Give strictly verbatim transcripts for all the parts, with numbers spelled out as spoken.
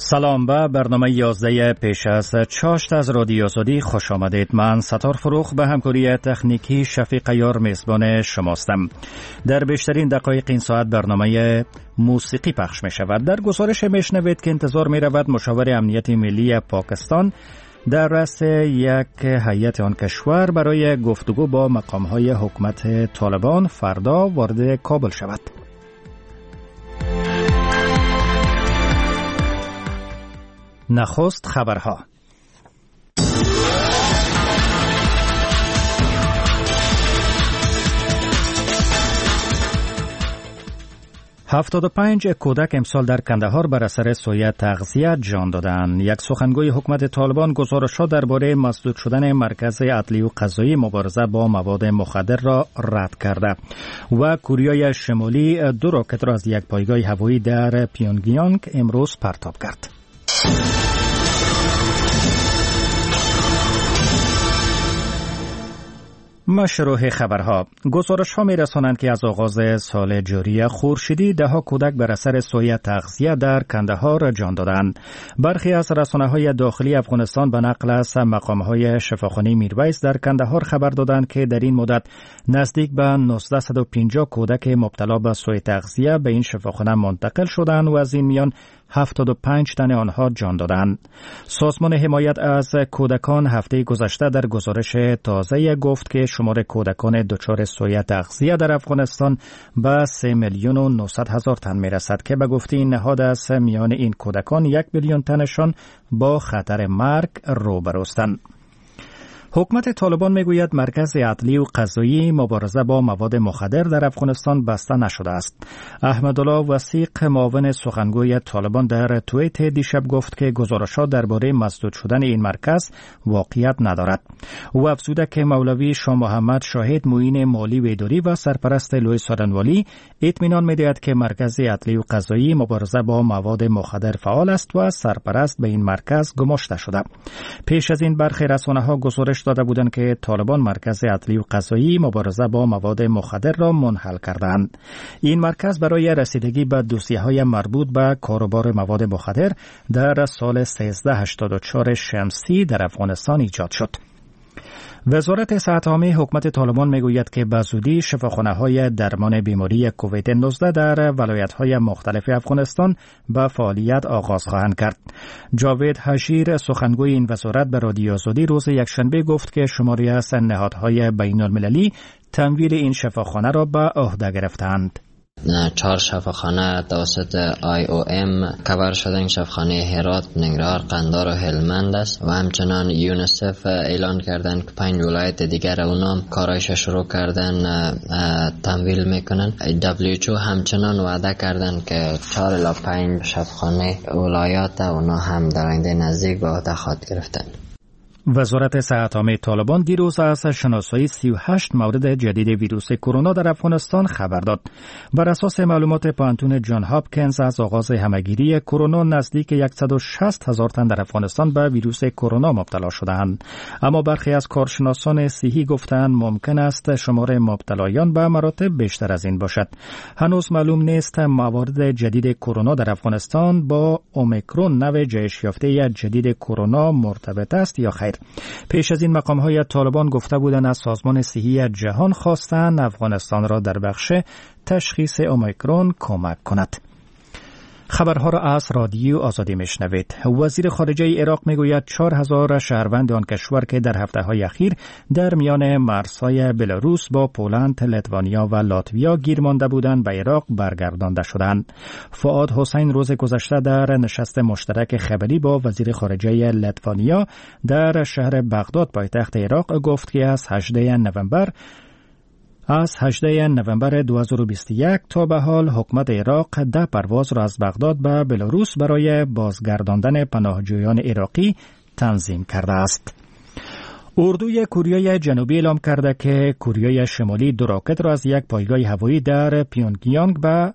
سلام به برنامه یازده پیش از چاشت از رادیو آزادی خوش آمدید. من ستار فروخ به همکاری تکنیکی شفیق یار میزبان شماستم. در بیشترین دقایق این ساعت برنامه موسیقی پخش می شود. در گزارش میشنوید که انتظار می رود مشاور امنیت ملی پاکستان در رأس یک هیئت آن کشور برای گفتگو با مقام‌های حکومت طالبان فردا وارد کابل شود. نخست خبرها. هفتاد و پنج کودک امسال در کندهار بر اثر سوء تغذیه جان دادند. یک سخنگوی حکومت طالبان گزارش‌ها درباره مسدود شدن مرکز عدلی و قضایی مبارزه با مواد مخدر را رد کرده و کره شمالی دو راکت را از یک پایگاه هوایی در پیونگیانگ امروز پرتاب کرد. مشروع خبرها. گزارش ها می رسانند که از آغاز سال جاری خورشیدی ده ها کودک بر اثر سوء تغذیه در کندهار جان دادند. برخی از رسانه های داخلی افغانستان به نقل از مقام های شفاخانه میرویس در کندهار خبر دادند که در این مدت نزدیک به نوزده و پنجاه کودک مبتلا به سوء تغذیه به این شفاخانه منتقل شدند و از این میان هفتاد و پنج تن آنها جان دادند. سازمان حمایت از کودکان هفته گذشته در گزارش تازه گفت که شمار کودکان دچار سوء تغذیه در افغانستان به سه میلیون و نهصد هزار تن میرسد که به گفته این نهاد از میان این کودکان یک میلیون تنشان با خطر مرگ روبروستند. حکومت طالبان میگوید مرکز عدلی و قضایی مبارزه با مواد مخدر در افغانستان بسته نشده است. احمدالله وثیق معاون سخنگوی طالبان در توییت دیشب گفت که گزارشات درباره مسدود شدن این مرکز واقعیت ندارد. او افزوده که مولوی شاه محمد شاهد معین مالی و اداری و سرپرست لوی سارنوالی اطمینان میدهد که مرکز عدلی و قضایی مبارزه با مواد مخدر فعال است و سرپرست به این مرکز گماشته شده. پیش از این برخی رسانه‌ها گزارش داده بودند که طالبان مرکز عدلی و قضایی مبارزه با مواد مخدر را منحل کردند. این مرکز برای رسیدگی به دوسیه‌های مربوط به کاروبار مواد مخدر در سال سیزده هشتاد و چهار شمسی در افغانستان ایجاد شد. وزارت صحت عامه حکومت طالبان میگوید که به زودی شفاخانه‌های درمان بیماری کووید نوزده در ولایت‌های مختلف افغانستان به فعالیت آغاز خواهند کرد. جاوید حشیر سخنگوی این وزارت به رادیو آزادی روز یکشنبه گفت که شماری از نهادهای بین‌المللی تمویل این شفاخانه را به عهده گرفتند. چهار شفاخانه توسط آی او ام کاور شدن. شفاخانه هرات، ننگرهار، قندهار و هلمند است و همچنان یونیسف اعلان کردن که پنج ولایت دیگر اونام کارایش شروع کردن تمویل میکنن. دبلیو اچ او همچنان وعده کردن که چهار الی پنج شفاخانه ولایات اونا هم در آینده نزدیک به عهده خواهد گرفتن. وزارت صحت عامه طالبان دیروز از شناسایی سی و هشت مورد جدید ویروس کرونا در افغانستان خبر داد. بر اساس معلومات پانتون جان هاپکینز از آغاز همهگیری کرونا نزدیک صد و شصت هزار تن در افغانستان به ویروس کرونا مبتلا شدند. اما برخی از کارشناسان صحی گفتند ممکن است شمار مبتلایان به مراتب بیشتر از این باشد. هنوز معلوم نیست موارد جدید کرونا در افغانستان با اومیکرون نوع جهش یافته جدید کرونا مرتبط است یا خیر. پیش از این مقام‌های طالبان گفته بودند از سازمان صحی جهان خواستند افغانستان را در بخش تشخیص اومیکرون کمک کند. خبرها را از رادیو آزادی میشنوید. وزیر خارجه عراق میگوید چهار هزار شهروند آن کشور که در هفته‌های اخیر در میان مرزهای بلاروس با پولند، لیتوانیا و لاتویا گیر مانده بودند به عراق برگردانده شدند. فؤاد حسین روز گذشته در نشست مشترک خبری با وزیر خارجه لیتوانیا در شهر بغداد پایتخت عراق گفت که از هجدهم نوامبر از هجدهم نوامبر دو هزار و بیست و یک تا به حال حکومت عراق ده پرواز را از بغداد به بلاروس برای بازگرداندن پناهجویان عراقی تنظیم کرده است. اردوی کره جنوبی اعلام کرده که کره شمالی دو راکت را از یک پایگاه هوایی در پیونگیانگ به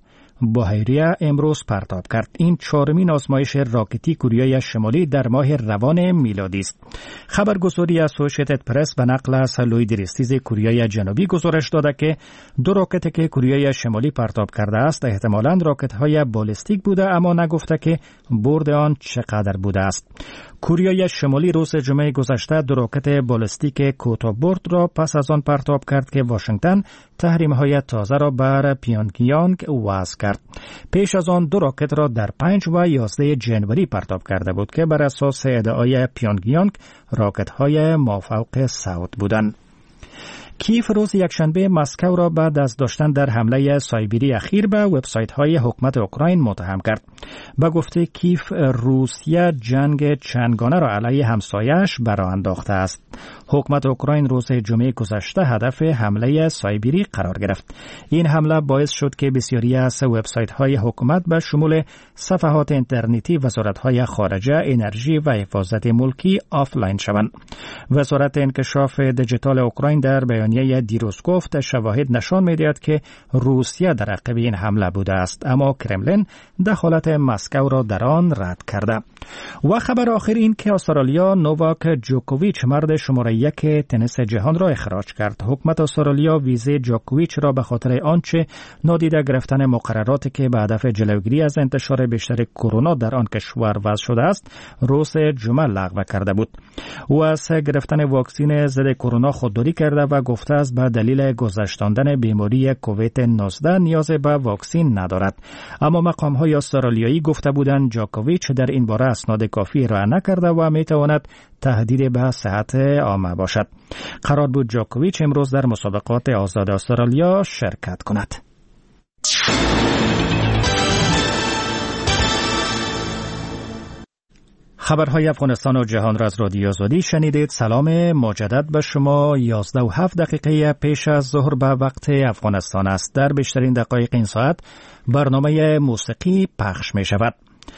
باهیریه امروز پرتاب کرد. این چهارمین آزمایش راکتی کوریای شمالی در ماه روان میلادی است. خبرگزاری اسوسییتد پرس به نقل از لوید ریستیز کوریای جنوبی گزارش داده که دو راکت که کوریای شمالی پرتاب کرده است احتمالاً راکت‌های بالستیک بوده، اما نگفته که برد آن چقدر بوده است. کوریای شمالی روز جمعه گذشته دو راکت بالستیک کوتاه‌برد را پس از آن پرتاب کرد که واشنگتن تحریم‌های تازه را بر پیونگیانگ وضع کرد. پیش از آن دو راکت را در پنج و یازده جنوری پرتاب کرده بود که بر اساس ادعای پیونگیانگ راکت‌های مافوق صوت بودند. کیف روز یکشنبه مسکو را بعد از داشتن در حمله سایبری اخیر به وبسایت‌های حکومت اوکراین متهم کرد. به گفته کیف، روسیه جنگ چندگانه را علیه همسایه‌اش برآ انداخته است. حکومت اوکراین روز جمعه گذشته هدف حمله سایبری قرار گرفت. این حمله باعث شد که بسیاری از وبسایت‌های حکومت به شمول صفحات اینترنتی وزارت‌های خارجه، انرژی و حفاظت ملکی آفلاین شوند. وزارت انکشاف دیجیتال اوکراین در بیانیه دیروز گفت شواهد نشان می‌دهد که روسیه در عقب این حمله بوده است، اما کرملین دخالت مسکو را در آن رد کرده. و خبر آخر این که استرالیا نوواک جوکوویچ مرد شماره یک تنیس جهان را اخراج کرد. حکومت استرالیا ویزه جوکوویچ را به خاطر آنچه نادیده گرفتن مقرراتی که به هدف جلوگیری از انتشار بیشتر کرونا در آن کشور وضع شده است روز جمعه لغو کرده بود. او از گرفتن واکسن ضد کرونا خودداری کرده و گفته است به دلیل گذشتاندن بیماری کووید نوزده نیاز به واکسن ندارد. اما مقام‌های استرالیایی گفته بودند جوکوویچ در این باره اسناد کافی ارائه نکرده و میتواند تهدید به صحت عامه باشد. قرار بود جوکوویچ امروز در مسابقات آزاد استرالیا شرکت کند. خبرهای افغانستان و جهان را از رادیو آزادی شنیدید. سلام مجدد به شما. یازده و هفت دقیقه پیش از ظهر به وقت افغانستان است. در بیشترین دقایق این ساعت برنامه موسیقی پخش می شود.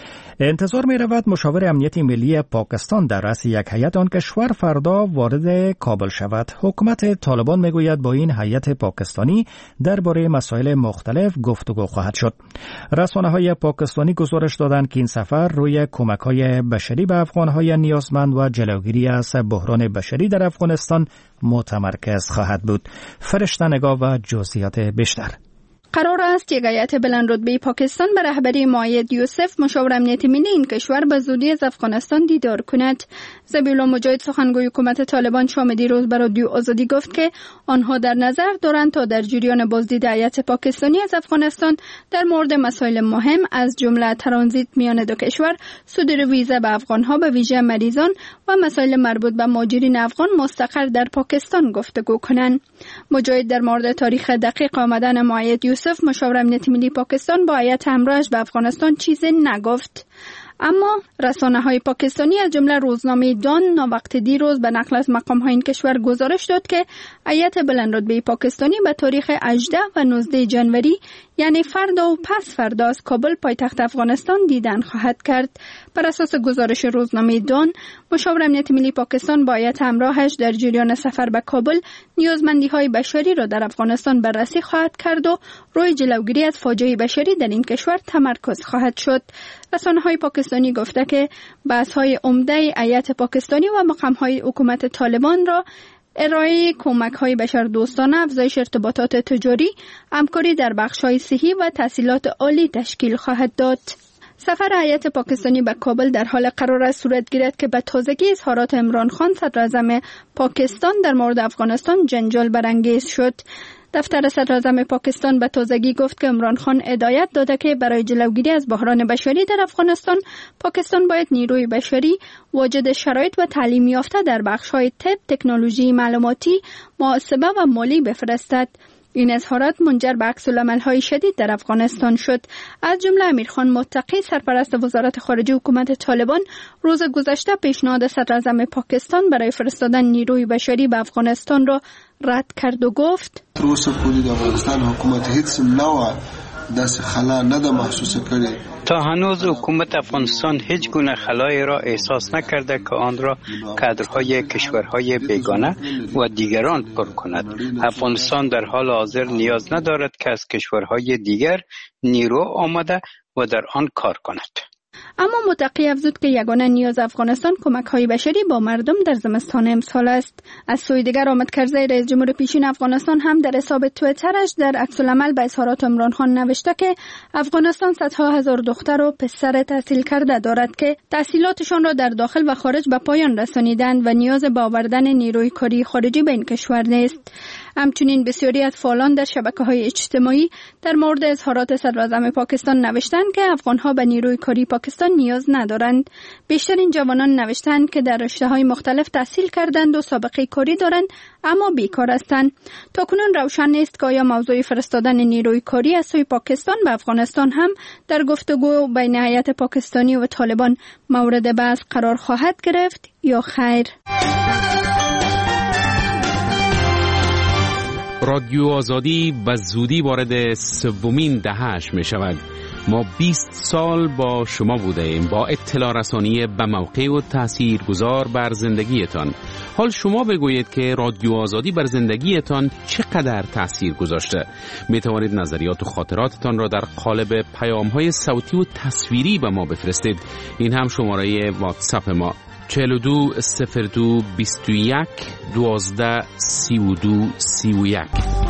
انتظار می رود مشاور امنیت ملی پاکستان در رأس یک هیئت آن کشور فردا وارد کابل شود. حکومت طالبان می گوید با این هیئت پاکستانی درباره مسائل مختلف گفتگو خواهد شد. رسانه‌های پاکستانی گزارش دادند که این سفر روی کمک‌های بشری به افغان‌های نیازمند و جلوگیری از بحران بشری در افغانستان متمرکز خواهد بود. فرشته نگاه و جزئیات بیشتر. قرار است یک هیئت بلند رتبه پاکستان به رهبری مایید یوسف مشاور امنیت ملی این کشور به زودی از افغانستان دیدار کند. ذبیحالله مجاهد سخنگوی حکومت طالبان شام دیروز به رادیو آزادی گفت که آنها در نظر دارند تا در جریان بازدید هیئت پاکستانی از افغانستان در مورد مسائل مهم از جمله ترانزیت میان دو کشور، صدور ویزا به افغانها به ویژه مریضان و مسائل مربوط به مهاجرین افغان مستقر در پاکستان گفتگو کنند. مجاهد در مورد تاریخ دقیق آمدن مایید یوسف مشاور امنیت ملی پاکستان با هیئت همراهش به افغانستان چیزی نگفت. اما رسانه‌های پاکستانی از جمله روزنامه دان ناوقت دیروز به نقل از مقام‌های این کشور گزارش داد که هیئت بلند رتبه پاکستانی به تاریخ هجده و نوزده جنوری یعنی فردا و پس فردا از کابل پایتخت افغانستان دیدن خواهد کرد. بر اساس گزارش روزنامه دان، مشاور امنیت ملی پاکستان با هیئت همراهش در جریان سفر به کابل نیازمندی‌های بشری را در افغانستان بررسی خواهد کرد و روی جلوگیری از فاجعه بشری در این کشور تمرکز خواهد شد. رسانه‌های پاکستانی گفته که بحث‌های عمده هیئت پاکستانی و مقام‌های حکومت طالبان را ارائه کمک‌های بشردوستانه، افزایش ارتباطات تجاری، همکاری در بخش‌های صحی و تحصیلات عالی تشکیل خواهد داد. سفر هیئت پاکستانی به کابل در حال قرار است صورت گیرد که به تازگی اظهارات عمران خان صدراعظم پاکستان در مورد افغانستان جنجال برانگیز شد. دفتر صدراعظم پاکستان به تازگی گفت که عمران خان هدایت داده که برای جلوگیری از بحران بشری در افغانستان، پاکستان باید نیروی بشری واجد شرایط و تعلیم یافته در بخش‌های طب، تکنولوژی معلوماتی، محاسبه و مالی بفرستد. این اظهارات منجر به عکس‌العمل‌های شدید در افغانستان شد. از جمله امیرخان متقی سرپرست وزارت خارجه حکومت طالبان روز گذشته پیشنهاد صدراعظم پاکستان برای فرستادن نیروی بشری به افغانستان را رد کرد و گفت تر اوسه پورې د افغانستان حکومت هیڅ نوع دست خلا نده محسوس کردی. تا هنوز حکومت افغانستان هیچ گونه خلایی را احساس نکرده که آن را کادرهای کشورهای بیگانه و دیگران پر کند. افغانستان در حال حاضر نیاز ندارد که از کشورهای دیگر نیرو آمده و در آن کار کند. اما متقی افزود که یگانه نیاز افغانستان کمک های بشری با مردم در زمستان امسال است. از سوی دیگر آمد کرزی رئیس جمهور پیشین افغانستان هم در حساب توییترش در عکس العمل به اظهارات عمران خان نوشته که افغانستان صدها هزار دختر و پسر تحصیل کرده دارد که تحصیلاتشان را در داخل و خارج به پایان رسانیدند و نیاز به آوردن نیروی کاری خارجی به این کشور نیست. همچنین بسیاری از فعالان در شبکه‌های اجتماعی در مورد اظهارات صدراعظم پاکستان نوشتند که افغان‌ها به نیروی کاری پاکستان نیاز ندارند. بیشتر این جوانان نوشتند که در رشته‌های مختلف تحصیل کردند و سابقه کاری دارند اما بیکار هستند. تاکنون روشن نیست که آیا موضوع فرستادن نیروی کاری از سوی پاکستان به افغانستان هم در گفتگو بین هیئت پاکستانی و طالبان مورد بحث قرار خواهد گرفت یا خیر. رادیو آزادی به زودی وارد سومین دهه‌اش می شود. ما بیست سال با شما بوده ایم با اطلاع رسانی به موقع و تأثیر گذار بر زندگیتان. حال شما بگویید که رادیو آزادی بر زندگیتان چقدر تأثیر گذاشته. می توانید نظریات و خاطراتتان را در قالب پیام‌های صوتی و تصویری به ما بفرستید. این هم شماره واتساپ ما چهل و دو صفر دو بیست و یک دوازده سی و دو سی و یک.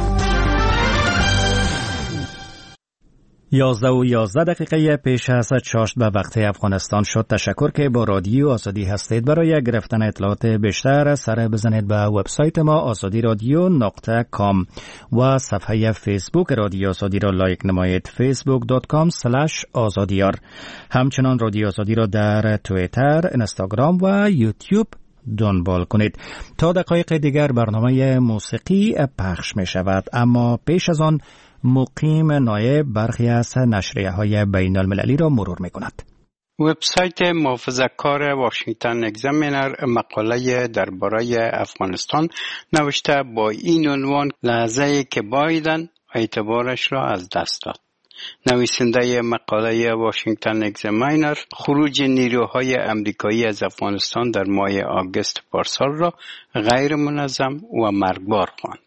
یازده و یازده دقیقه پیش از چاشت به وقت افغانستان شد. تشکر که با رادیو آزادی هستید. برای گرفتن اطلاعات بیشتر سر بزنید به وبسایت ما آزادی رادیو نقطه کام و صفحه فیسبوک رادیو آزادی را لایک نمایید فیسبوک دات کام اسلش آزادیار. همچنان رادیو آزادی را در توییتر، اینستاگرام و یوتیوب دنبال کنید. تا دقایق دیگر برنامه موسیقی پخش می شود، اما پیش از آن مقیم نایب برخی از نشریه‌های بین المللی را مرور می‌کند. وبسایت محافظه‌کار واشنگتن اگزامینر مقاله درباره افغانستان نوشته با این عنوان لحظه‌ای که بایدن اعتبارش را از دست داد. نویسنده مقاله واشنگتن اگزامینر خروج نیروهای امریکایی از افغانستان در ماه آگوست پارسال را غیر منظم و مرگبار خواند.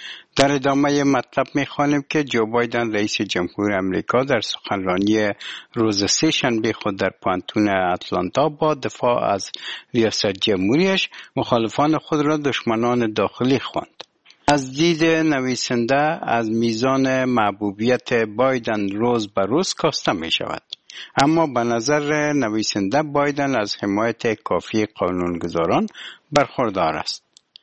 در ادامه مطلب می‌خوانیم که جو بایدن رئیس جمهور امریکا در سخنرانی روز سه شنبه خود در پانتون اتلانتا با دفاع از ریاست جمهوریش مخالفان خود را دشمنان داخلی خواند. از دید نویسنده از میزان محبوبیت بایدن روز به روز کاسته می شود. اما به نظر نویسنده بایدن از حمایت کافی قانونگذاران برخوردار است.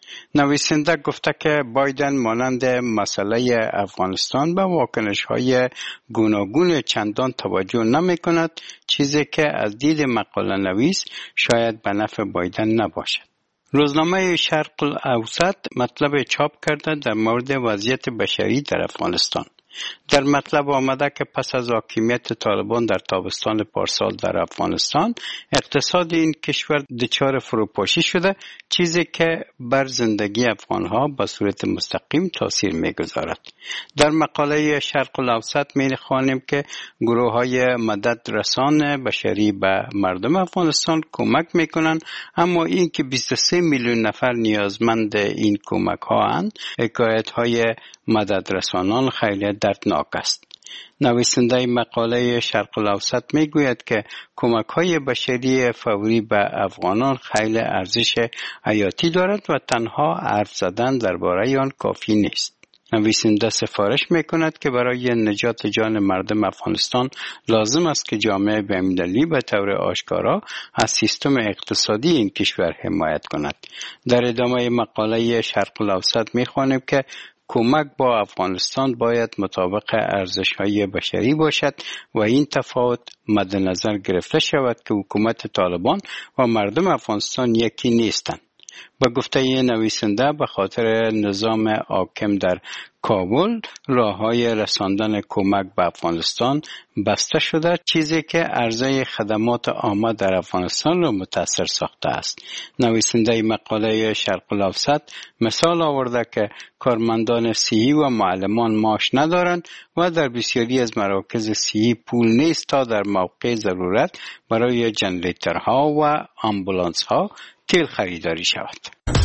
نویسنده گفته که بایدن مانند مسئله افغانستان به واکنش‌های گوناگون چندان توجه نمی کند، چیزی که از دید مقاله نویس شاید به نفع بایدن نباشد. روزنامه شرق الاوسط مطلب چاپ کرده در مورد وضعیت بشری در افغانستان. در مطلب آمده که پس از حاکمیت طالبان در تابستان پارسال در افغانستان اقتصاد این کشور دچار فروپاشی شده، چیزی که بر زندگی افغانها به صورت مستقیم تاثیر می‌گذارد. در مقاله شرق الاوسط می‌خوانیم که گروه‌های مدد رسان بشری به مردم افغانستان کمک می‌کنند، اما این که بیست و سه میلیون نفر نیازمند این کمک‌ها اند، حکایت‌های مدد رسانان خیلی دردناک است. نویسنده مقاله شرق الاوسط میگوید که کمک‌های بشری فوری به افغانان خیلی ارزش حیاتی دارد و تنها حرف زدن درباره آن کافی نیست. نویسنده سفارش میکند که برای نجات جان مردم افغانستان لازم است که جامعه بین‌المللی به طور آشکارا از سیستم اقتصادی این کشور حمایت کند. در ادامه مقاله شرق الاوسط میخوانیم که کمک با افغانستان باید مطابق ارزش‌های بشری باشد و این تفاوت مد نظر گرفته شود که حکومت طالبان و مردم افغانستان یکی نیستند. به گفته نویسنده به خاطر نظام حاکم در کابل راههای رساندن کمک به افغانستان بسته شده، چیزی که عرضه خدمات عامه در افغانستان را متاثر ساخته است. نویسنده مقاله شرق الاوسط مثال آورده که کارمندان صحی و معلمان معاش ندارند و در بسیاری از مراکز صحی پول نیست تا در موقع ضرورت برای جنریترها و آمبولانس‌ها تیل خریداری شود.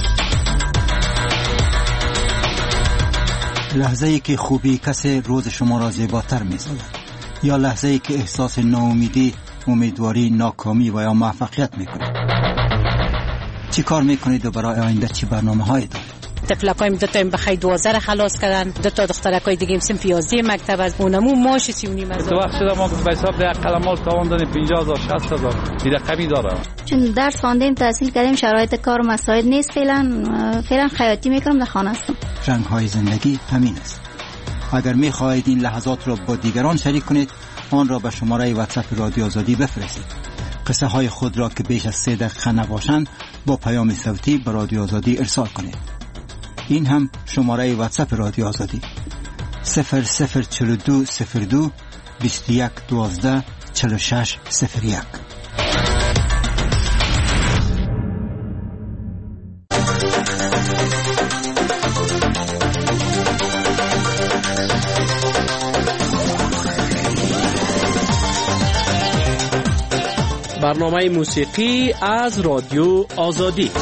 لحظه ای که خوبی کسی روز شما را زیباتر می سازد، یا لحظه ای که احساس ناامیدی، امیدواری، ناکامی و یا موفقیت می کنید. چی کار می کنید و برای آینده چی برنامه هایی دارید؟ تفلکایم دو تا بخای دوازده خلاص کردن، دو تا دخترکای دیگه سن پیازی مکتب از اونمو ماش سی و نیم هزار. تو وقت شده ما به حساب ده قلمال تاوان دادیم پنجاه هزار شصت هزار دیگه کمی داره. چون درس خواندیم تحصیل کردیم شرایط کار مساعد نیست، فعلا فعلا خیاطی میکنم، در خانه هستم. رنگ های زندگی همین است. اگر می خواهید این لحظات را با دیگران شریک کنید، آن را به شماره واتساپ رادیو آزادی بفرستید. قصه های خود را که بیش از سه دقیقه نباشند با پیام صوتی به رادیو آزادی ارسال کنید. این هم شماره واتساپ رادیو آزادی صفر صفر چهل و دو صفر دو بیست و یک دوازده چهل و شش صفر یک. برنامه موسیقی از رادیو آزادی.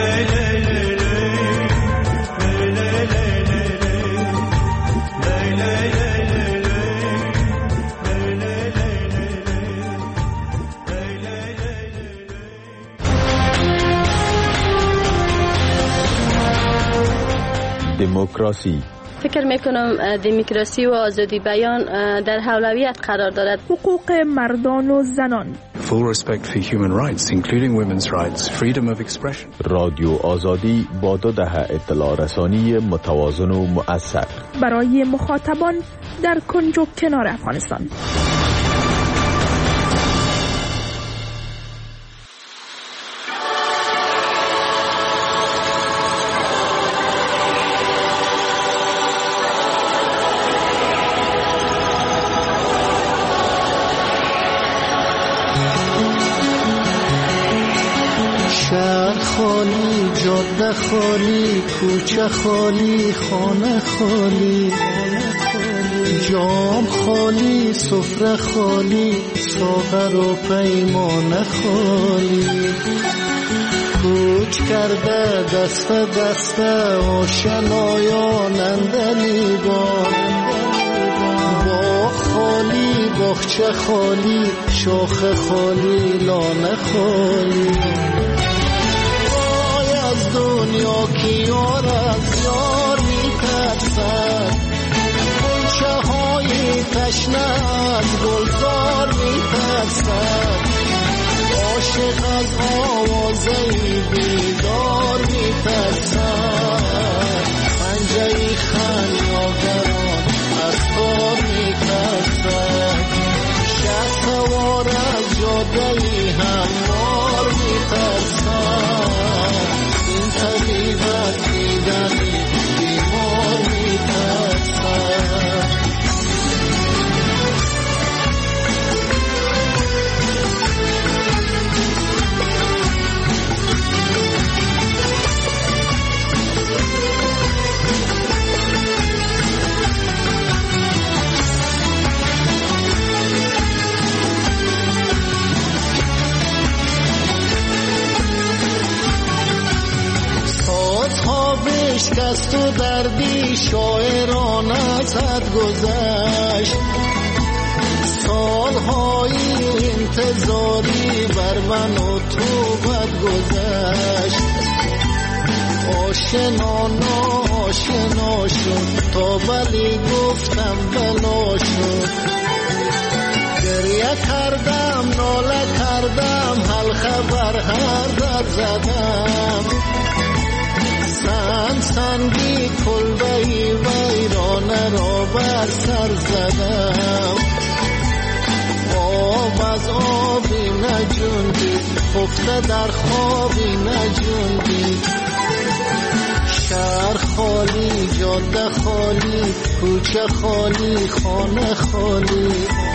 دموکراسی. فکر میکنم دموکراسی و آزادی بیان در اولویت قرار دارد. حقوق مردان و زنان. Full respect for human rights, including women's rights, freedom of expression. رادیو آزادی با دو دهه اطلاع رسانی متوازن و مؤثر برای مخاطبان در کنج و کنار افغانستان. خالی، جاده خالی، کوچه خالی، خانه خالی، جام خالی، سفره خالی، ساغر و پیمانه خالی. کوچ کرده دست دست آشنایان اندلی با باغ خالی، باغچه خالی، شاخه خالی، لانه خالی. دنیا کی یار از یار می ترسد، گلچه های تشنه از گلزار می ترسد، عاشق از آوازه بیدار می ترسد، پنجه خمیازگران از کار می ترسد، شهر سوار از جاده هموار می ترسد، طبیبت دیدنی بیمار می ترسد. شکست و دردی شاعران ازت گذشت، سالهای انتظاری بر من و تو بد گذشت، آشنا ناشنا شد تا بلی گفتم بلا شد، گریه کردم ناله کردم حل خبر هر در زدم، سن سنگی کلبهی ویرانه را بر سر زدم، آب از آبی نجوندی خفته در خوابی نجوندی، شهر خالی، جاده خالی، کوچه خالی، خانه خالی،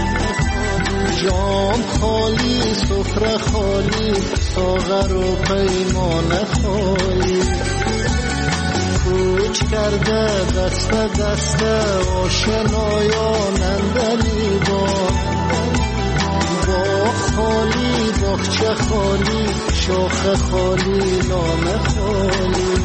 جام خالی، سفره خالی، ساغر و پیمانه خالی. کوچ کرده دست دست آشنایان اندلی با باغ خالی، باغچه خالی، شاخه خالی، لانه خالی.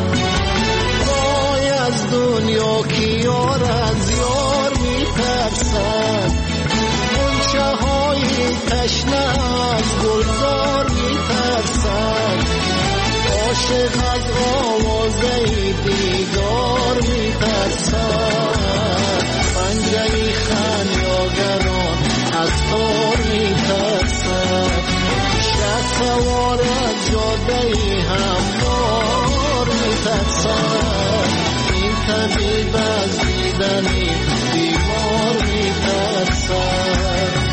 وای از دنیا کی یار از یار می ترسد، گلچه های تشنه از گلزار می ترسد، عاشق از آوازه دیدار می ترسد، پنجه خمیازگران از تار می ترسد، شهر سوار از جاده هموار می ترسد، این طبیب از دیدنی بیمار می ترسد.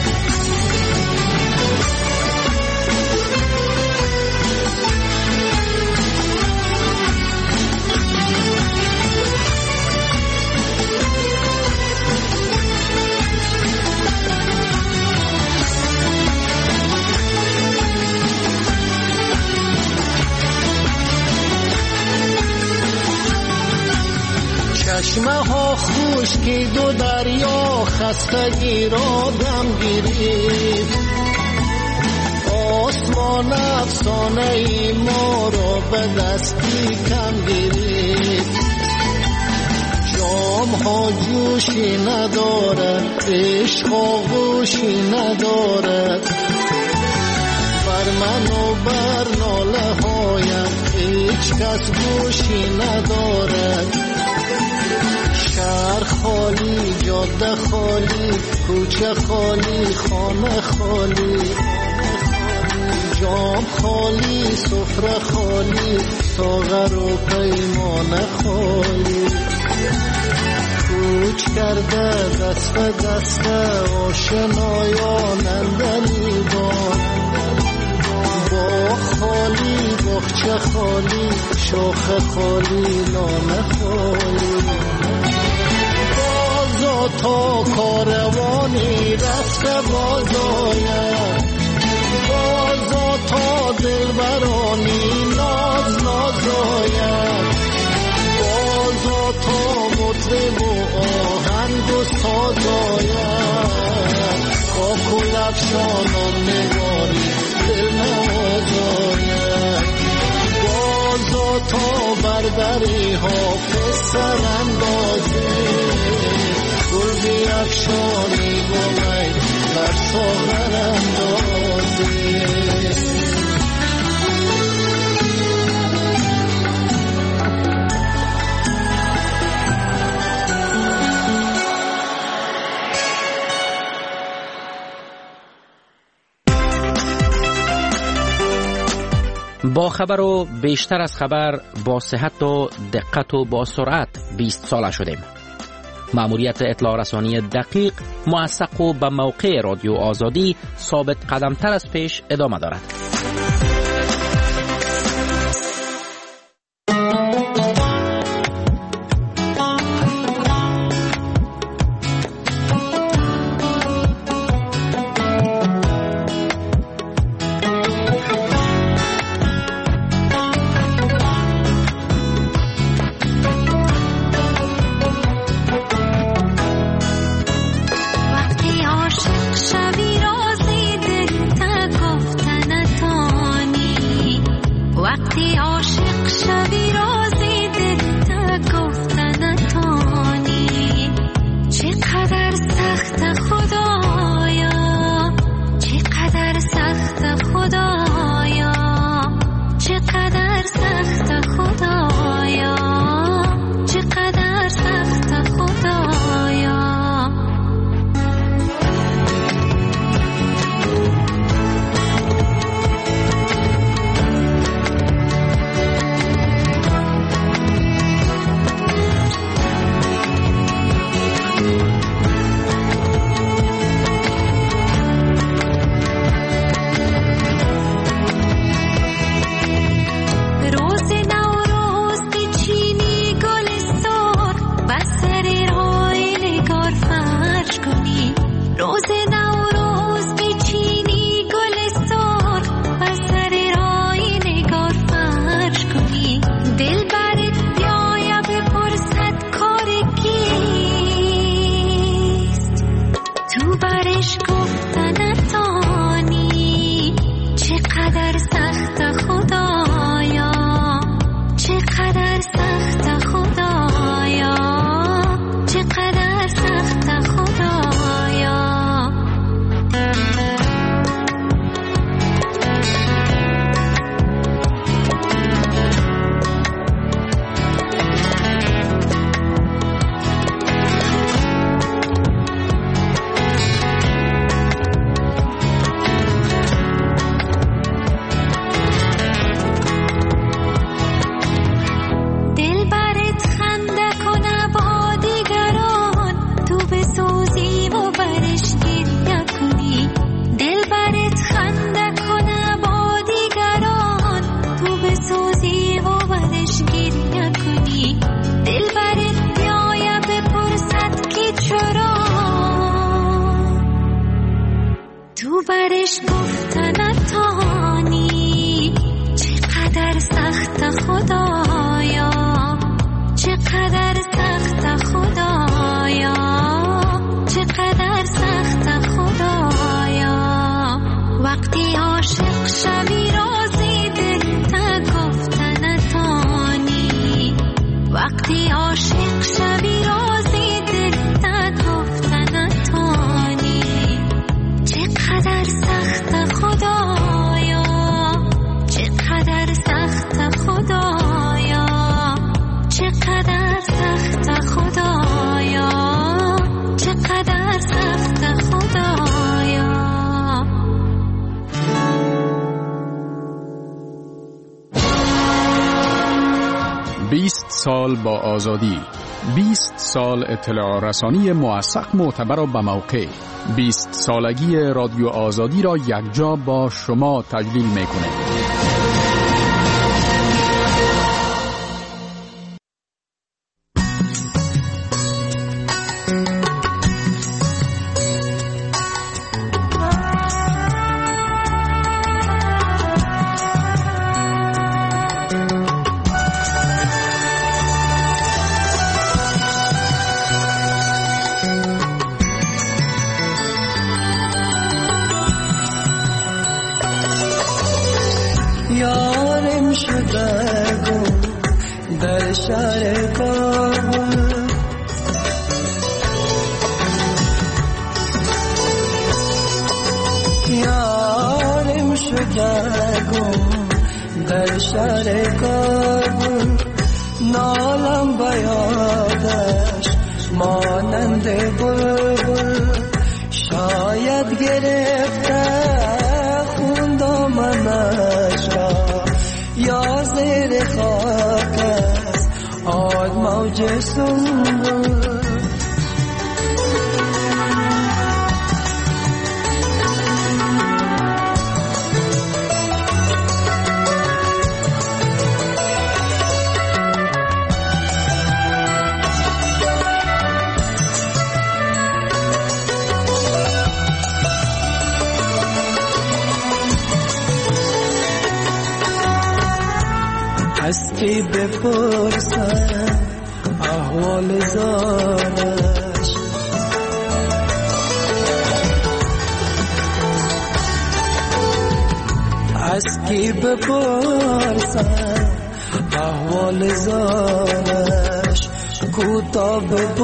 چشمه ها خشکی دو دریا خستگی را دم گیرید، آسمان افسانه ای ما رو به دستی کم گرفت. جام ها جوشی ندارد، عشق آغوشی ندارد. بر من و بر ناله هایم هیچ کس گوشی ندارد. شهر خالی، جاده خالی، کوچه خالی، خانه خالی. جام خالی، سفره خالی، ساغر و پیمان خالی. کوچ کرده دست به دست آشنایان اندلیبان. باغ خالی، باغچه خالی، شاخه خالی، لانه خالی. بازا تا کاروانی رفته بازاید، بازا تا دلبرانی ناز نازاید. بازا تا مطرب و آهنگ و سازاید. خاک و لفشانان نگاری دل نوازاید. بازا تا بربری حافظ سراندازه، گل بیفشانی با می بر ساغر اندازه. با خبر و بیشتر از خبر، با صحت و دقت و با سرعت بیست ساله شدیم. مأموریت اطلاع رسانی دقیق، موثق و به موقع رادیو آزادی ثابت قدمتر از پیش ادامه دارد. شبی رازی دل تا گفتن تو بیست سال با آزادی، بیست سال اطلاع رسانی موثق، معتبر و بموقع. بیست سالگی رادیو آزادی را یکجا با شما تجلیل می‌کنه. در شهر کابل نالم بیادش مانند بلبل، شاید گرفته خون دامنش را یا زیر خاک است آد موج سنبل. هستی بپرسم احوال زارش، هستی بپرسم احوال زارش، کوتا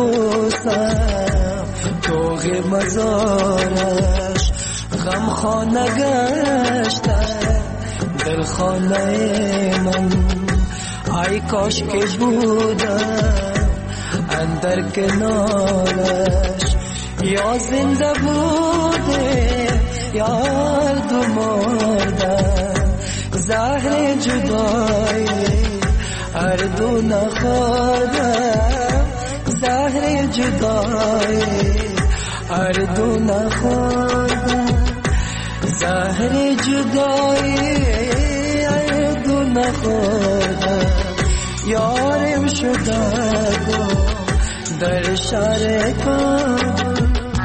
ببوسم توغ مزارش. غم خانه گشتم دل خانه من، ای کاش که بودم اندر کنارش، یا زنده بوده یا دو مردم. زهر جدایی هر دو نخوردم، زهر جدایی هر دو نخوردم، زهر جدایی هر دو نخوردم. یارم شده گو در شهر کابل.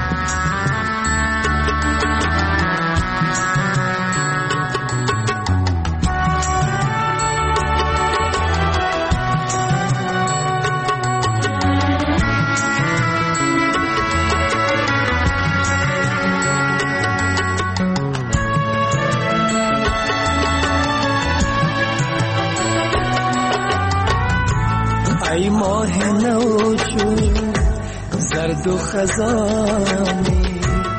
ای ماه نو چون زرد و خزانی،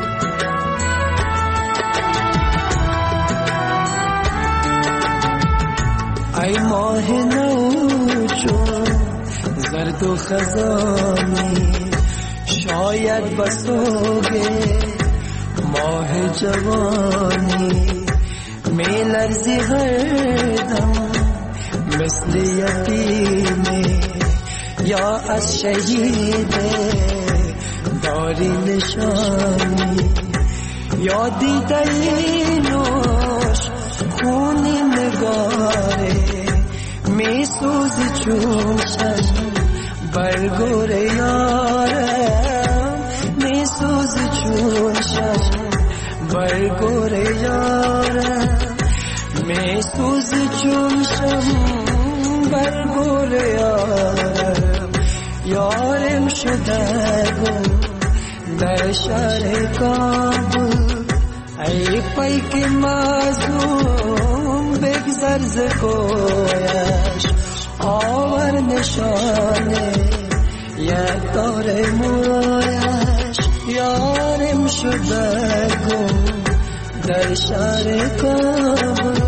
ای ماه نو چون زرد و خزانی، شاید بسوگه ماه جوانی. می لرزی هر دم مثل یتیمی، یا از شهید داری نشانی، یا دیده نوش خونی نگاره. می سوزی چون ششم برگور یارم، می سوزی چون ششم برگور یارم، می سوزی چون ششم برگور یارم. یارم شده گم در شهر کابل، ای پیک مظلوم بگذر ز کویش. آور نشانه یک دار مویش، یارم شده گم در شهر کابل.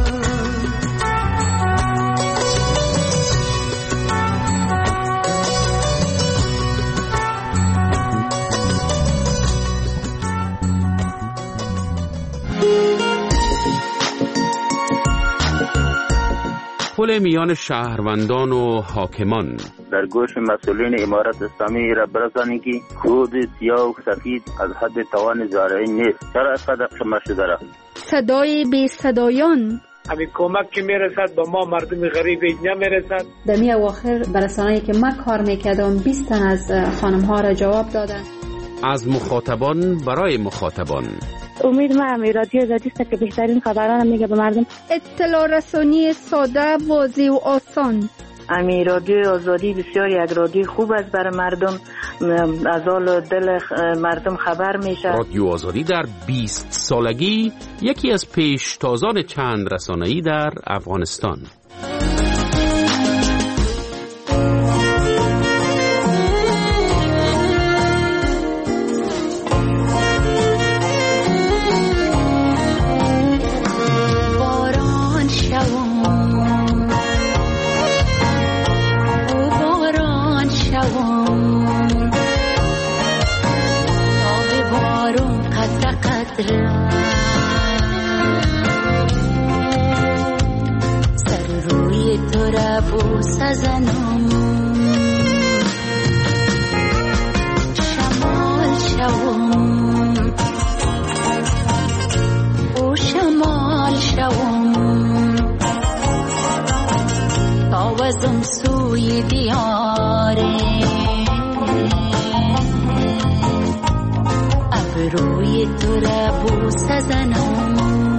تداخل میان شهروندان و حاکمان. در گوش مسئولین امارت اسلامی را برسانید که خود سیاه و سفید از حد توان زارعی نیست. چرا اینقدر شما شده را؟ صدای بی صدایان. همین کمک که میرسد به ما مردم غریب اینجا میرسد. در می اواخر برسانه‌ای که من کار میکردم بیست تن از خانم ها را جواب دادن. از مخاطبان برای مخاطبان. امید من رادیو آزادی است که بهترین خبران میگه به مردم. اطلاع رسانی ساده، واضح و آسان. امی رادیو آزادی بسیار یک رادیو خوب است برای مردم، از حال دل مردم خبر میشه. رادیو آزادی در بیست سالگی یکی از پیشتازان چند رسانه‌ای در افغانستان. سر روی تو را بوسه زنم، شمال شوم او شمال شوم، تاوزم سوی دیاره روی تو را بوسه زنم.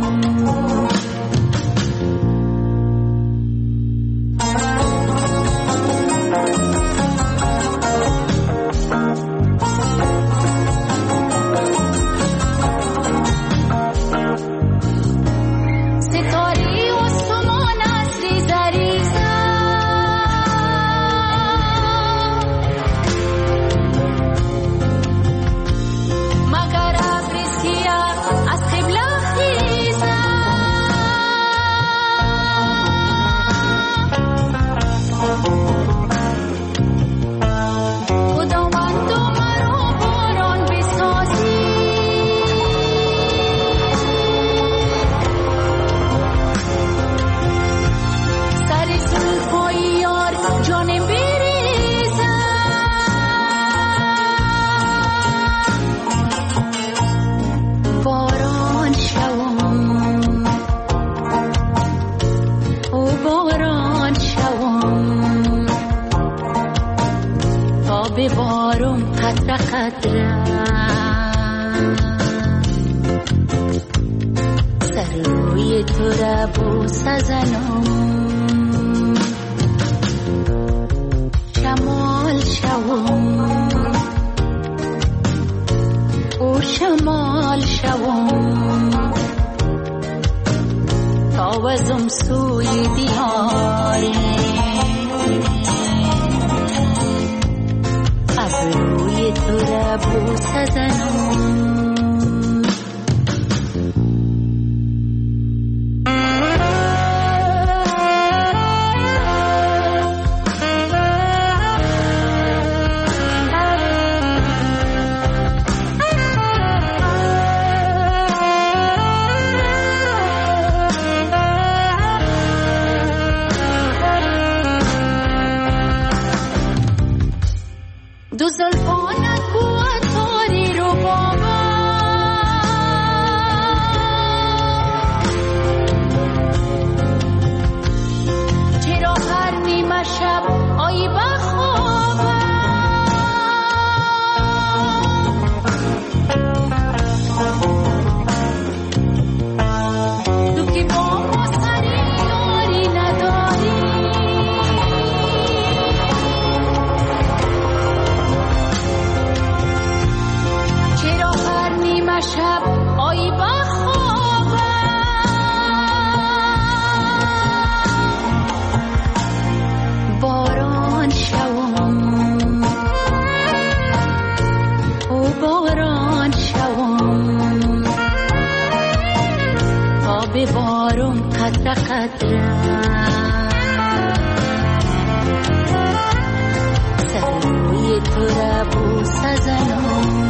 ببارم قطره قطره سر روی تو را بوسه زنم، شمال شوم او شمال شوم، تاوزم سوی دیاره روی تو را بوسه زنم. دو زلفانت بود تاری رو بابا، چرا هر نیمه شب آیی بخوابم، تو که با ما سری یاری نداری، شب آیی بخوابم، باران شوم او باران شوم، تا ببارم قطره قطره سر روی تو را بوسه زنم،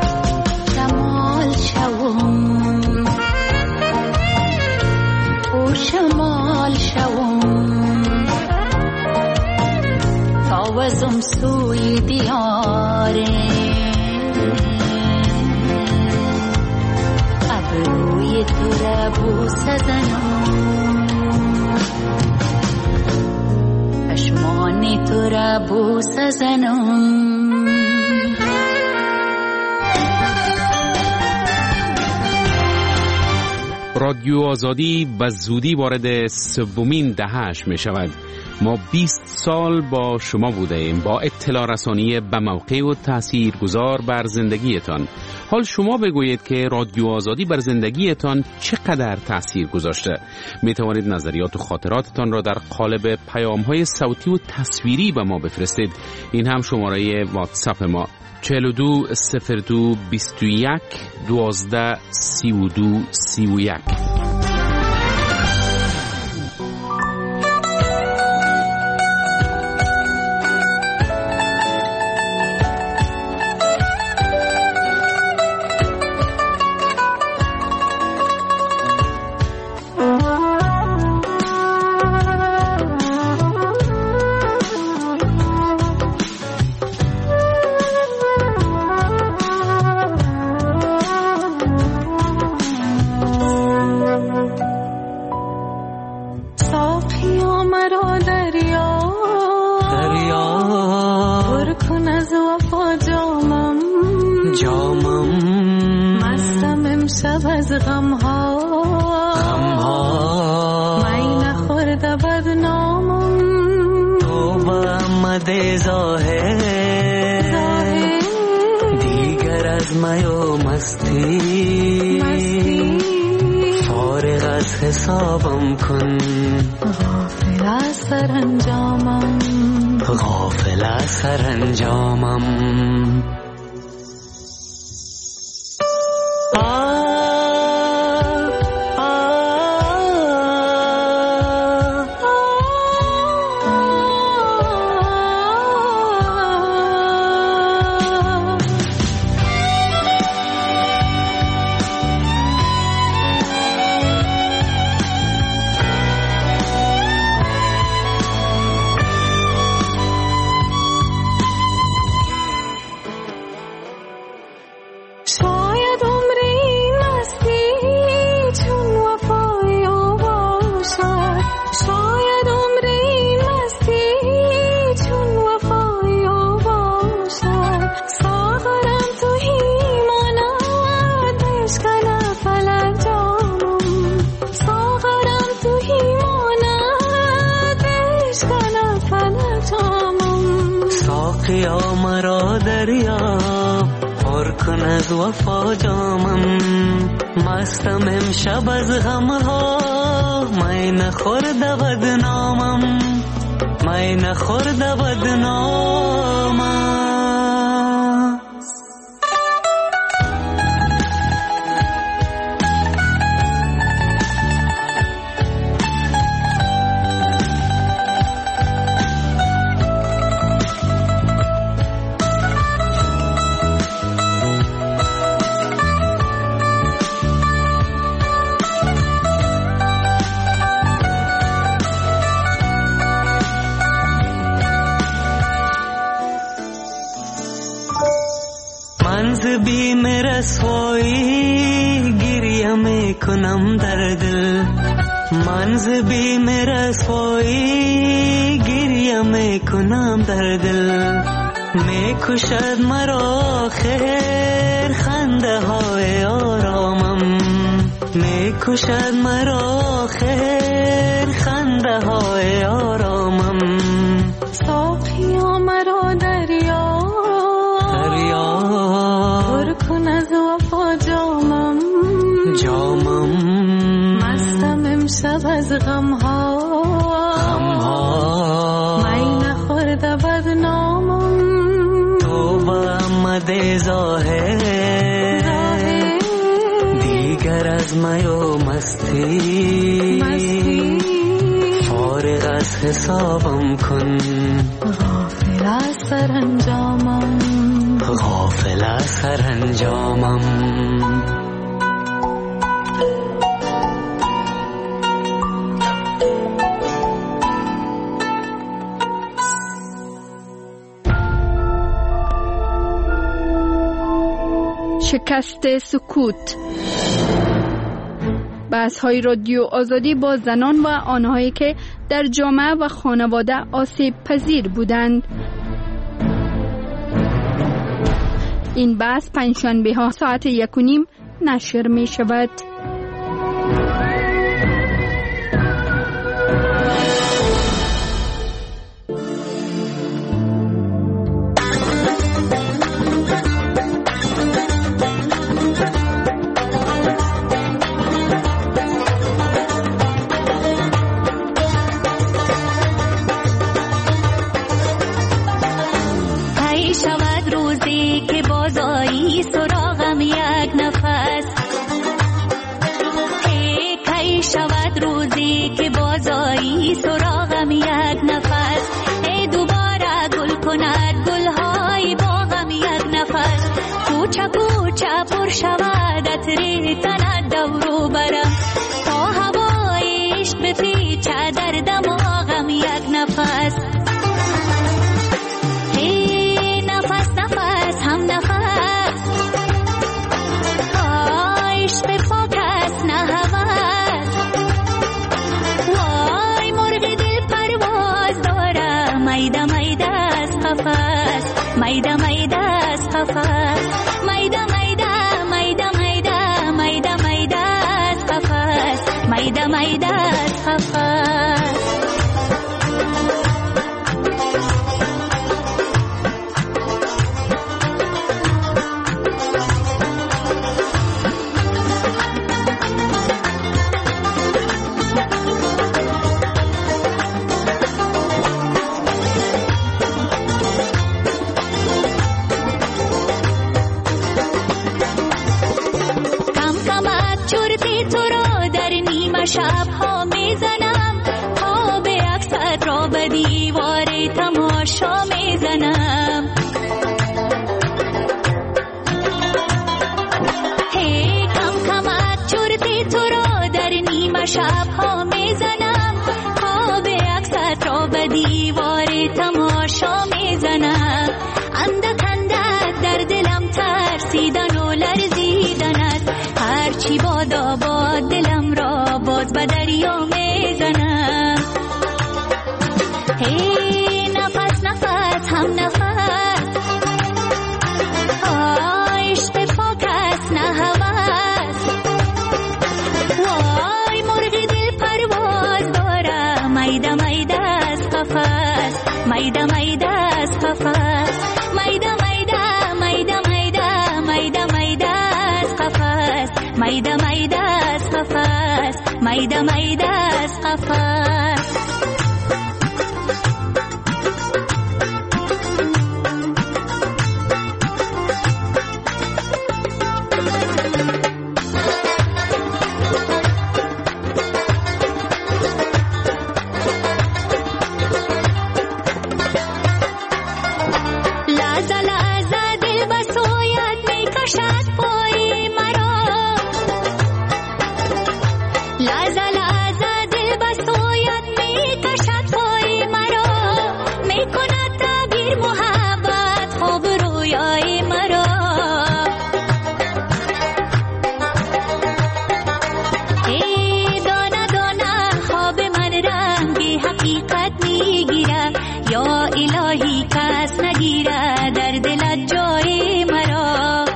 شوم او آوازم سوی دیاره ابروی تو را بوسه زنم چشمان تو را بوسه زنم رادیو آزادی به زودی وارد سومین دهه‌اش می شود. ما بیست سال با شما بوده ایم، با اطلاع رسانی به موقع و تأثیر گذار بر زندگیتان. حال شما بگویید که رادیو آزادی بر زندگیتان چقدر تأثیر گذاشته. می توانید نظریات و خاطراتتان را در قالب پیام‌های صوتی و تصویری به ما بفرستید. این هم شماره واتساپ ما چهل و دو صفر دو بیست و یک دوازده سی و دو سی و یک. حسابم کن غافل از سرانجامم غافل از سرانجامم از وفا جامم مستم امشب از غمها می نخورد بدنامم می نخورد بدنامم بی میرا سوئی گریه می کنم در دل منز بی میرا سوئی گریه می کنم در دل می کشد مرا خیر خنده های آرامم می کشد مرا خیر خنده های آرامم ساقیا مرا دریا کن از وفا جامم جامم مستم امشب از غمها غمها می نخورد بدنامم تو با آمده ظاهر دیگر از می و مستی مستی فارغ از حسابم کن غافل از سرانجامم غافل از سرانجامم شکست سکوت. بحث های رادیو آزادی با زنان و آنهایی که در جامعه و خانواده آسیب پذیر بودند. این بحث پنجشنبه ها ساعت یک و نیم نشر می شود. سراغم یک نفس ای دوباره گل کند گلهای باغم یک نفس کوچه کوچه پر شود عطر کند دورو برم تا هوای عشق بپیچه در دماغم یک نفس ای نفس نفس هم نفس عشق پاک است نه هوس وای مرغ دل پرواز داره میده میده از قفس میده میده از قفس میده میده میده میده میده میده از قفس میده میده از قفس شب ها میزنم خواب اکثر را به دیوار تماشا میزنم هی کم کمک چرتی تو را در نیمه شب ها میزنم خواب اکثر را به دیوار تماشا میزنم اندک اندک در دلم ترسیدن و لرزیدن است هرچی بادا باد دلم را باز به دریا میزنم هی نفس نفس هم نفس عشق پاک است نه هوس وای مرغ دل پرواز داره میده میده از قفس میده میده از قفس میده میده میده میده میده میده از قفس میده میده از قفس میده میده از قفس لحظه لحظه دل به سویت میکشد پای مرا لحظه لحظه دل به سویت میکشد پای مرا میکند تعبیر محبت خواب رویای مرا ای دانه دانه خواب من رنگی حقیقت میگیره یا الهی کس نگیره در دلت جای مرا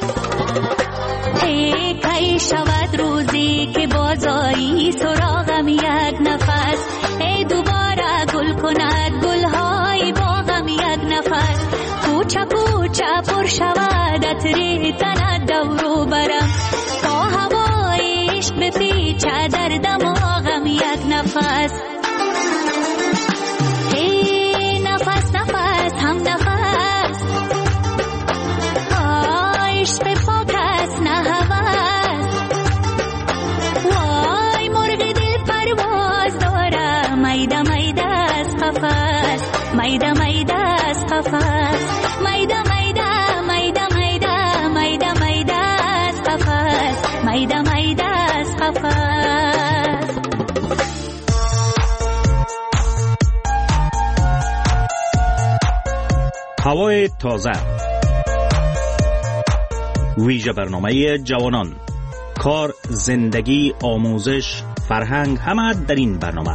ای کی شود روزی که بازایی سراغم یک نفس ای دوباره گل کند گلهای باغم یک نفس کوچه کوچه پر شود عطر کند دورو برم تا هوای عشق بپیچه در دماغم یک نفس ای نفس نفس هم نفس عشق پاک است نه هوس وای مرغ دل پرواز داره میده میده از قفس میده میده از قفس میده میده میده میده میده میده از قفس میده میده از قفس هوای تازه ویژه برنامه جوانان. کار، زندگی، آموزش، فرهنگ همه در این برنامه.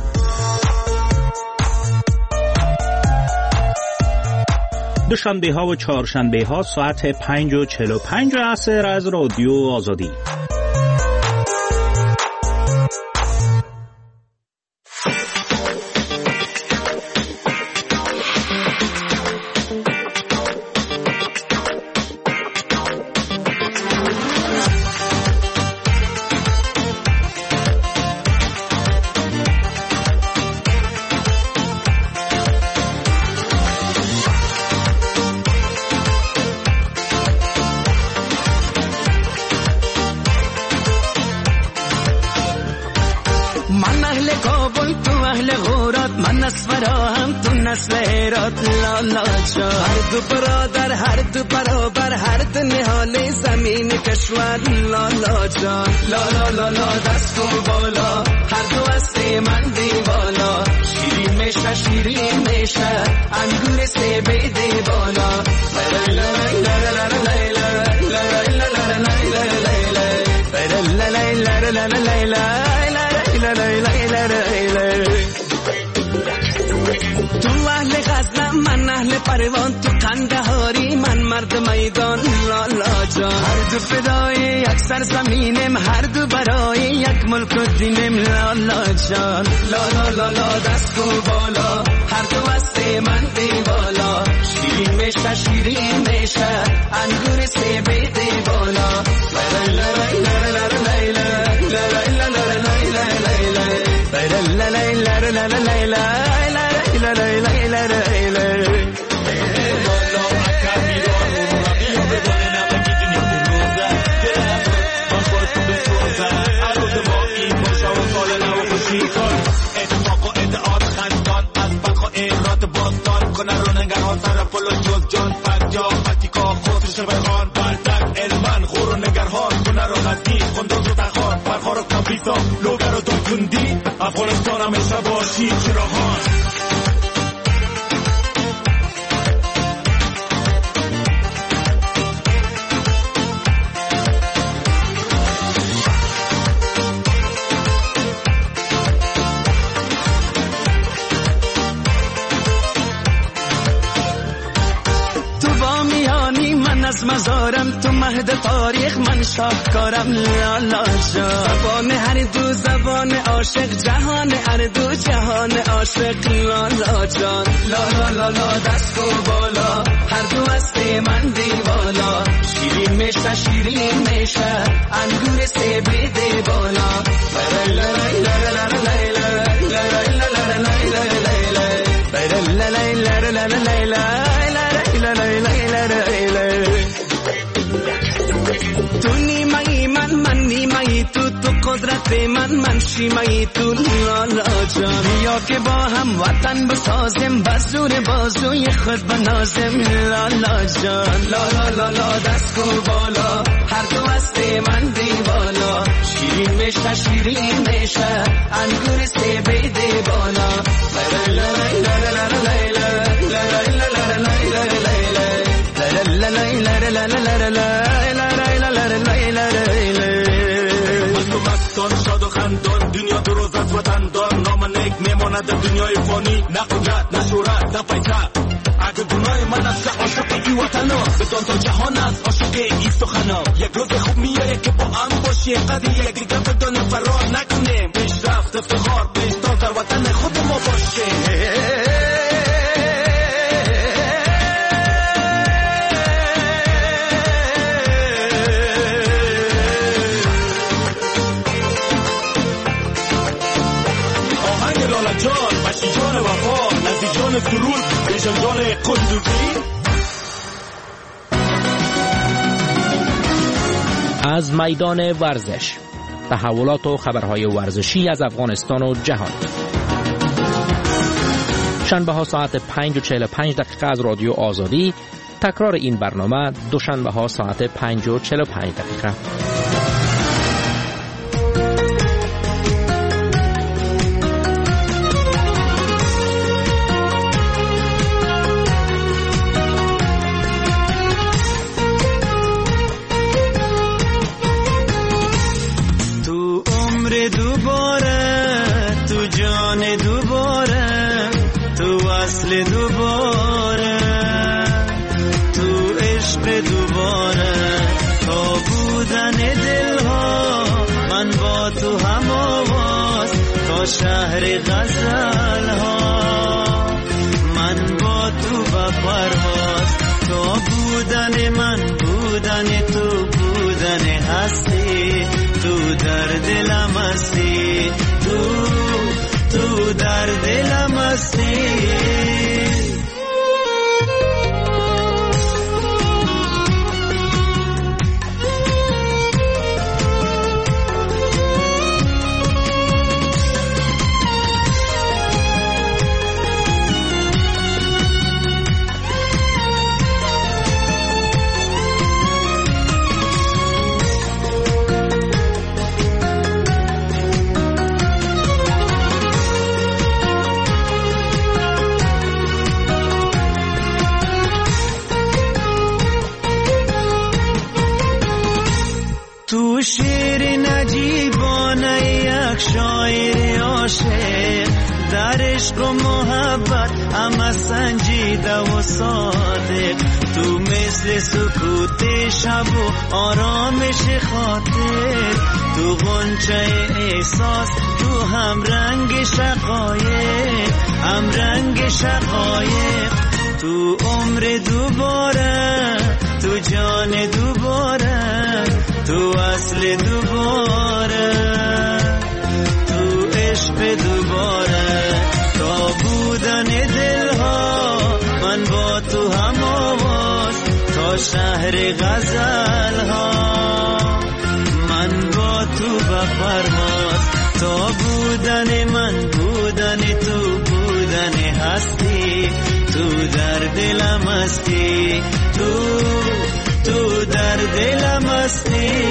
دوشنبه ها و چهارشنبه ها ساعت پنج و چهل و پنج عصر از رادیو آزادی. هر دو برادر هر دو برابر هر دو نهال زمین کشور لالا جان لالا لالا دست و بالا هر دو از من دیوالا شیرین میشه شیرین میشه انگور سیبه دیوالا تو اهل غزل من اهل پروان تو قندهاری من مرد میدان لالا جان هر دو فدای یک سرزمینم هر دو برای یک ملک و دینم لالا جان لالا لالا دست و بالا هر دو از من دیوالا شیرین میشه شیرین میشه انگور سیبه دیوالا افغانستان همیشه باشی چراغان از مزارم تو مهد تاریخ من شاهکارم لالا جان زبان هر دو زبان عاشق جهان هر دو جهان عاشق لالا جان لالا لالا دست و بالا هر دو از من دیوالا شیرین میشه شیرین میشه انگور سیبه دیوالا تو نیمه‌ای من من نیمه‌ای تو تو قدرت من من شیمه‌ای تو لالا جان یا که با هم وطن بسازیم بزور بازوی خود بنازیم لالا جان لالا لالا دست و بالا هر دو از من دیوالا شیرین میشه شیرین میشه انگور سیبه دیوالا شاد و خندان دنیا دو روز از وطن دار نام نیک میماند دنیای فانی نه قدرت نه شهرت نه پیسه اگه گناه من است عاشق ای وطنا بدان تا جهان است عاشق ای سخنا یک روز خوب میاره که با هم باشیم قدر یک دیگه بدان فرار نکنیم پیشرفت افتخار پیشتر در وطن خود ما باشیم جان وفا نزدیک جان سرود بیشم جان قندوزی. از میدان ورزش، تحولات و خبرهای ورزشی از افغانستان و جهان. شنبه ها ساعت پنج و چهل و پنج دقیقه از رادیو آزادی. تکرار این برنامه دوشنبه ها ساعت پنج و چهل و پنج دقیقه. وصل دوباره، تو عشق دوباره، تا بودن دلها من با تو هم آواز، تا شهر غزل ها من با تو و پرواز، تا بودن من بودن تو بودن هستی، تو در دلم هستی، تو تو در دلم هستی. تو شیر نجیبانه یک شاعر عاشق، در عشق و محبت اما سنجیده و صادق، تو مثل سکوت شب و آرامش خاطر، تو غنچه احساس، تو هم رنگ شقایق، هم رنگ شقایق، تو عمر دوباره، تو جان دوباره، تو اصل دوباره، تو عشق دوباره، تا بودن دلها من با تو هم آواز، تا شهر غزل ها من با تو بپرواز، تا بودن من بودن تو بودن هستی، تو در دلم هستی، تو تو در دلم هستی.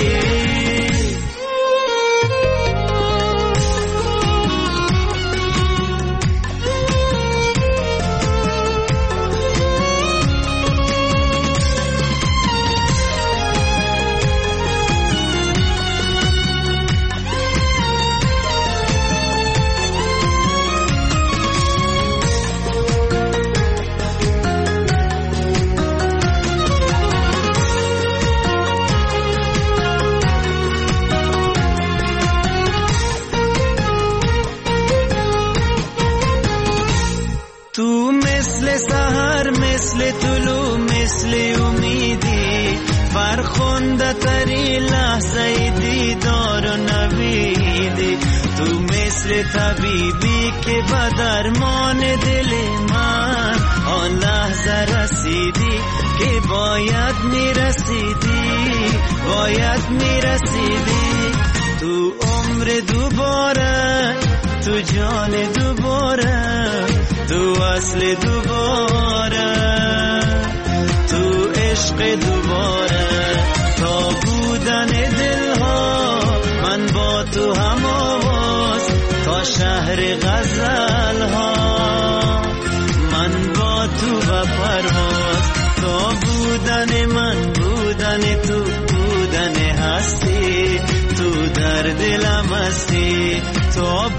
تو مثل سحر، مثل طلوع، مثل امیدی، فرخنده تری لحظه دیدار و نویدی، تو مثل طبیبی که به درمان دل من آن لحظه رسیدی که باید میرسیدی، باید میرسیدی، تو عمر دوباره، تو جان دوباره، تو اصل دوباره، تو عشق دوباره، تا بودن دلها من با تو هم آواز، تا شهر غزل ها من با تو و پرواز، تا بودن من بودن تو بودن هستی، تو در دلم هستی، تا